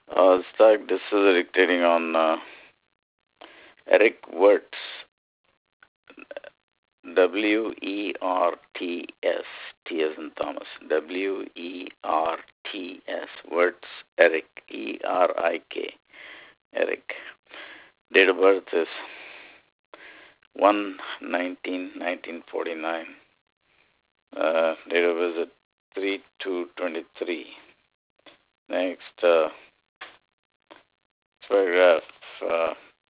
This is dictating on Eric Wertz, Werts, T as in Thomas, Werts, Wertz, Eric, Erik, Eric. Date of birth is 1/19/1949. Date of visit 3/2/23. Next paragraph. Uh,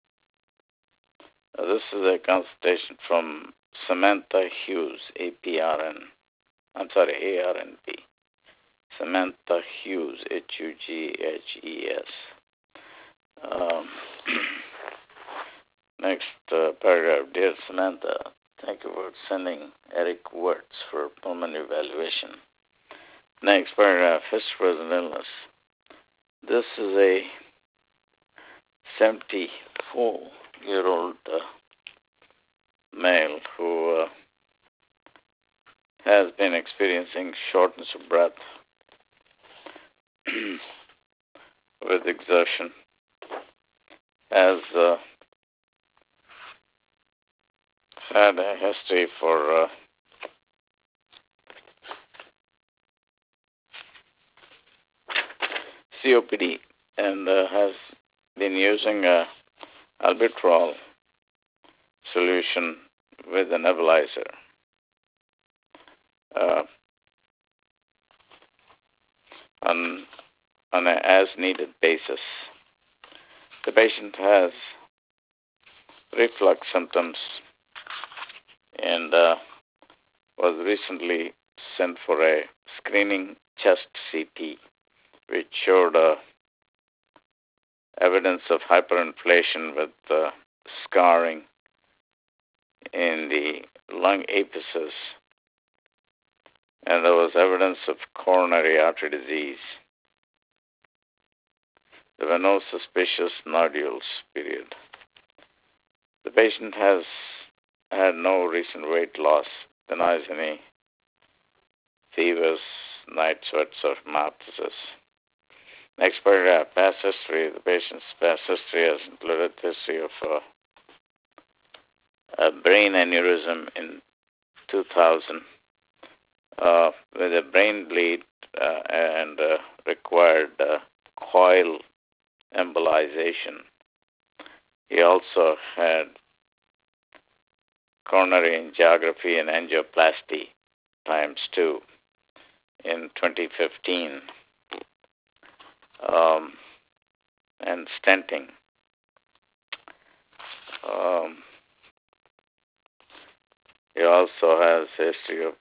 this is a consultation from Samantha Hughes, APRN. I'm sorry, ARNP. Samantha Hughes, HUGHES. Um, next paragraph. Dear Samantha, thank you for sending Eric Wertz for pulmonary evaluation. Next paragraph. History present illness. This is a 74-year-old male who has been experiencing shortness of breath with exertion, has had a history for COPD and has been using albuterol solution with a nebulizer. On an as-needed basis. The patient has reflux symptoms and was recently sent for a screening chest CT, which showed evidence of hyperinflation with scarring in the lung apices, and there was evidence of coronary artery disease. There were no suspicious nodules, period. The patient has had no recent weight loss, denies any fevers, night sweats, or hemoptysis. Next paragraph, past history. The patient's past history has included history of a brain aneurysm in 2000 with a brain bleed and required coil embolization. He also had coronary angiography and angioplasty ×2 in 2015 and stenting. He also has a history of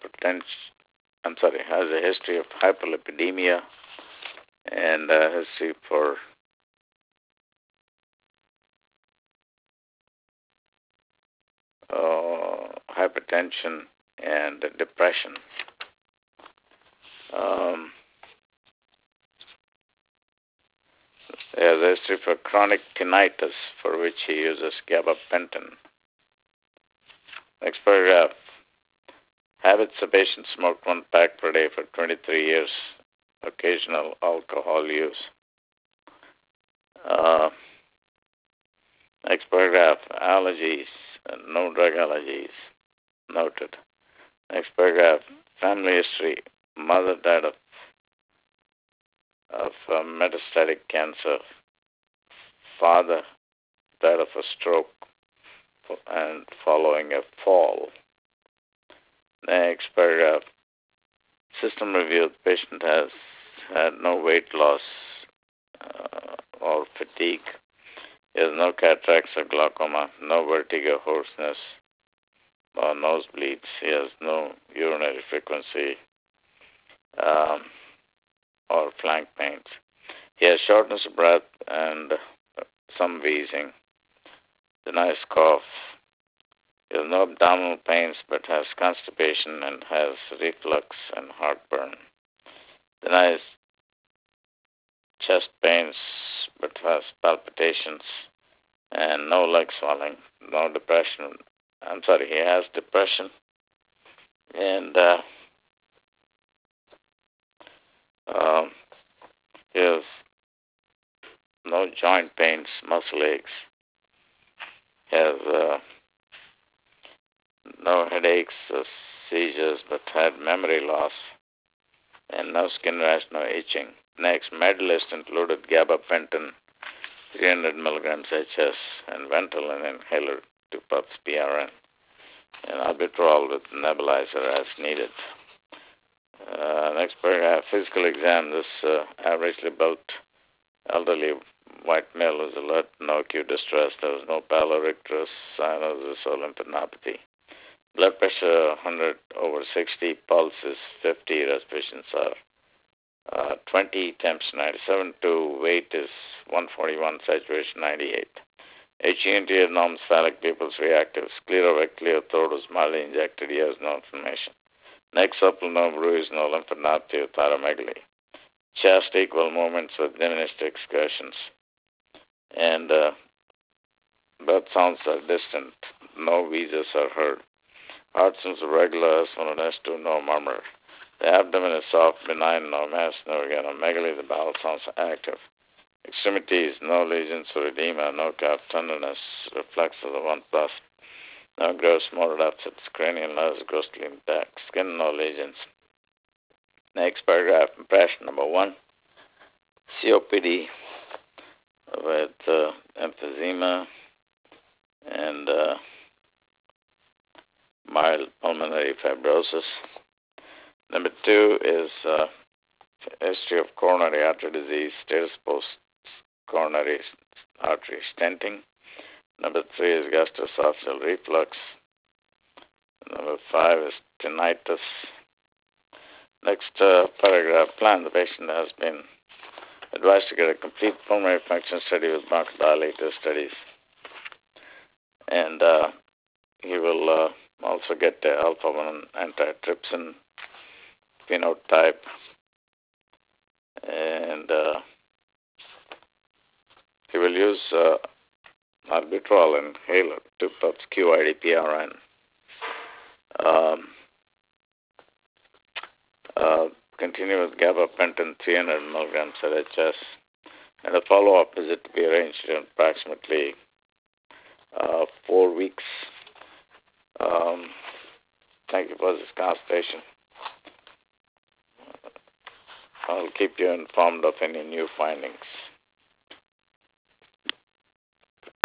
has a history of hyperlipidemia and a history for hypertension and depression. He has a history for chronic tinnitus, for which he uses gabapentin. Next paragraph. Habits: the patient smoked 1 pack per day for 23 years. Occasional alcohol use. Next paragraph. Allergies: no drug allergies noted. Next paragraph. Family history: mother died of metastatic cancer. Father died of a stroke and following a fall. Next paragraph. System review: the patient has had no weight loss or fatigue. He has no cataracts or glaucoma, no vertigo, hoarseness, or nosebleeds. He has no urinary frequency or flank pains. He has shortness of breath and some wheezing. Denies cough. He has no abdominal pains but has constipation and has reflux and heartburn. Denies chest pains but has palpitations and no leg swelling, no depression. He has depression and he has joint pains, muscle aches. He has no headaches or seizures, but had memory loss and no skin rash, no itching. Next, Medlist included gabapentin, 300 milligrams HS, and Ventolin inhaler, 2 puffs PRN, and albuterol with nebulizer as needed. Next paragraph, physical exam. This averagely built elderly white male was alert, no acute distress. There was no pallor, icterus, cyanosis, or lymphadenopathy. Blood pressure 100/60, pulse is 50, respirations are 20, temps 97.2, weight is 141, saturation 98. HENT abnormal phallic pupils reactive, scleroveclear throat was mildly injected, ears no inflammation. Neck supple, no bruise, no lymphadenopathy or thyromegaly. Chest equal movements with diminished excursions. And birth sounds are distant, no wheezes are heard. Heart sounds are regular, S1 and S2, no murmur. The abdomen is soft, benign, no mass, no organomegaly. The bowel sounds are active. Extremities, no lesions or edema, no calf tenderness, reflex of the 1+. No gross motor upsets, cranial nerves grossly intact. Skin, no lesions. Next paragraph, impression number 1. COPD with emphysema and mild pulmonary fibrosis. Number 2 is history of coronary artery disease, status post coronary artery stenting. Number 3 is gastroesophageal reflux. Number 5 is tinnitus. Next paragraph, plan. The patient has been advised to get a complete pulmonary function study with bronchodilator studies. And he will also get the alpha-1 antitrypsin phenotype. And he will use albuterol inhaler, 2 puffs QID PRN. Continue with gabapentin, 300 milligrams at HS, and a follow-up visit to be arranged in approximately 4 weeks. Thank you for this consultation. I'll keep you informed of any new findings.